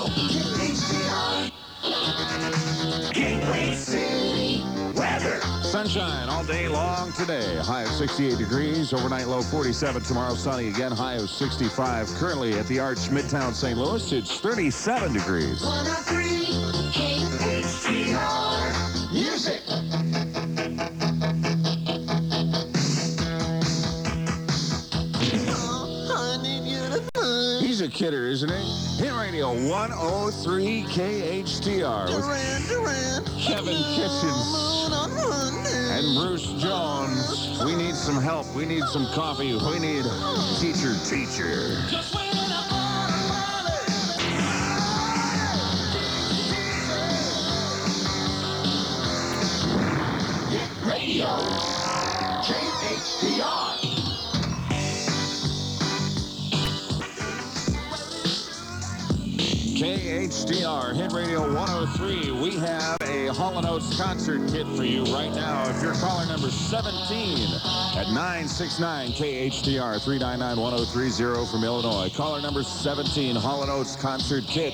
KHTR. Gateway City weather. Sunshine all day long today. High of 68 degrees. Overnight low 47. Tomorrow sunny again. High of 65. Currently at the Arch, Midtown St. Louis, it's 37 degrees. 103 KHTR. Music. He's a kidder, isn't he? Hit Radio 103 KHTR with Kevin Kitchens and Bruce Jones. We need some help. We need some coffee. We need teacher. Hit Radio. KHTR. KHTR, Hit Radio 103. We have a Hall & Oates concert kit for you right now. If you're caller number 17 at 969 KHTR 399-1030 from Illinois. Caller number 17, Hall & Oates concert kit.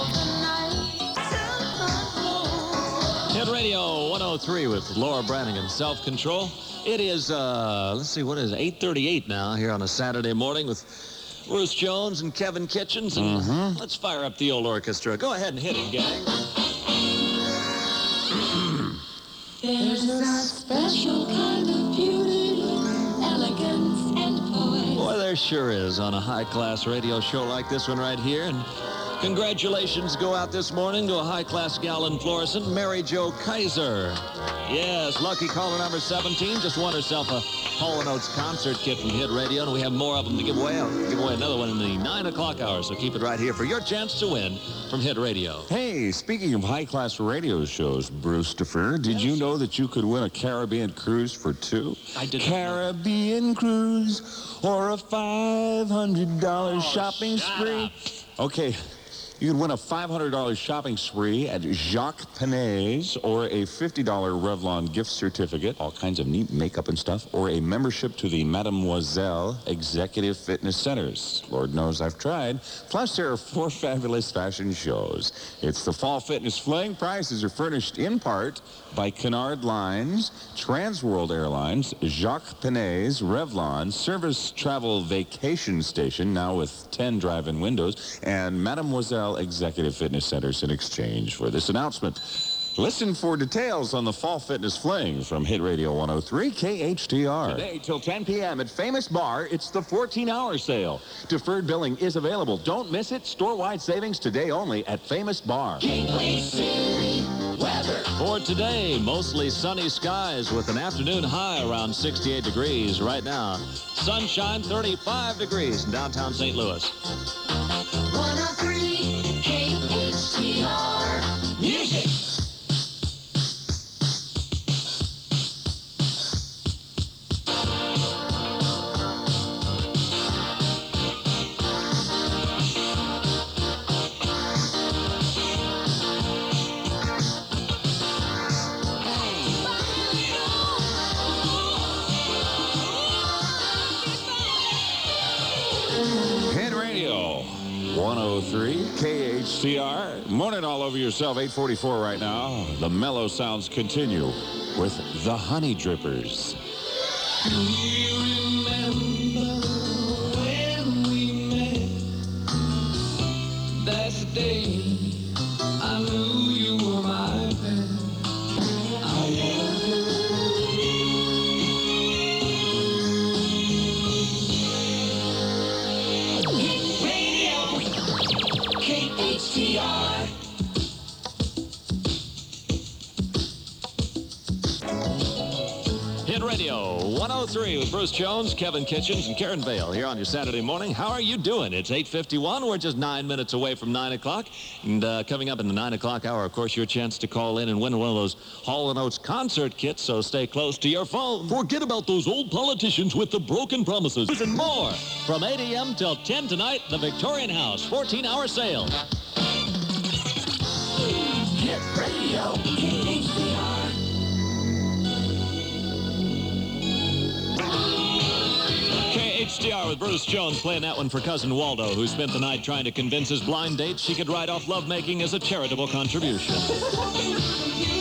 Hit Radio 103 with Laura Brannigan, Self-Control. It is, let's see, what is it, 8:38 now here on a Saturday morning with Bruce Jones and Kevin Kitchens. And let's fire up the old orchestra. Go ahead and hit it, gang. There's a special kind of beauty, elegance, and poise. Boy, there sure is on a high-class radio show like this one right here. And congratulations go out this morning to a high-class gal in Florissant, Mary Jo Kaiser. Yes, lucky caller number 17 just won herself a Hall & Oates concert kit from Hit Radio, and we have more of them to give away. I'll give away another one in the 9 o'clock hour, so keep it right here for your chance to win from Hit Radio. Hey, speaking of high-class radio shows, Bruce Defer, did you know that you could win a Caribbean cruise for two? I did not know. Caribbean cruise or a $500 shopping spree? Okay. You can win a $500 shopping spree at Jacques Panay's or a $50 Revlon gift certificate, all kinds of neat makeup and stuff, or a membership to the Mademoiselle Executive Fitness Centers. Lord knows I've tried. Plus, there are 4 fabulous fashion shows. It's the Fall Fitness Fling. Prizes are furnished in part by Kennard Lines, Transworld Airlines, Jacques Panay's, Revlon, Service Travel Vacation Station, now with 10 drive-in windows, and Mademoiselle Executive Fitness Centers in exchange for this announcement. Listen for details on the Fall Fitness Fling from Hit Radio 103 KHTR. Today till 10 p.m. at Famous Bar, it's the 14-hour sale. Deferred billing is available. Don't miss it. Store-wide savings today only at Famous Bar. Gateway City weather. For today, mostly sunny skies with an afternoon high around 68 degrees right now. Sunshine, 35 degrees in downtown St. Louis. 103 KHTR. Music. Hit Radio 103 KHTR. Morning all over yourself. 8:44 right now. The mellow sounds continue with the Honey Drippers. Do you remember when we met? That's the day I knew you were my pet. Hit Radio. KHTR. Hit Radio 103 with Bruce Jones, Kevin Kitchens, and Karen Vale here on your Saturday morning. How are you doing? It's 8:51. We're just 9 minutes away from 9 o'clock. And coming up in the 9 o'clock hour, of course, your chance to call in and win one of those Hall & Oates concert kits, so stay close to your phone. Forget about those old politicians with the broken promises. And more from 8 a.m. till 10 tonight, the Victorian House 14-hour sale. Hit Radio. KHTR. KHTR with Bruce Jones playing that one for Cousin Waldo, who spent the night trying to convince his blind date she could write off lovemaking as a charitable contribution.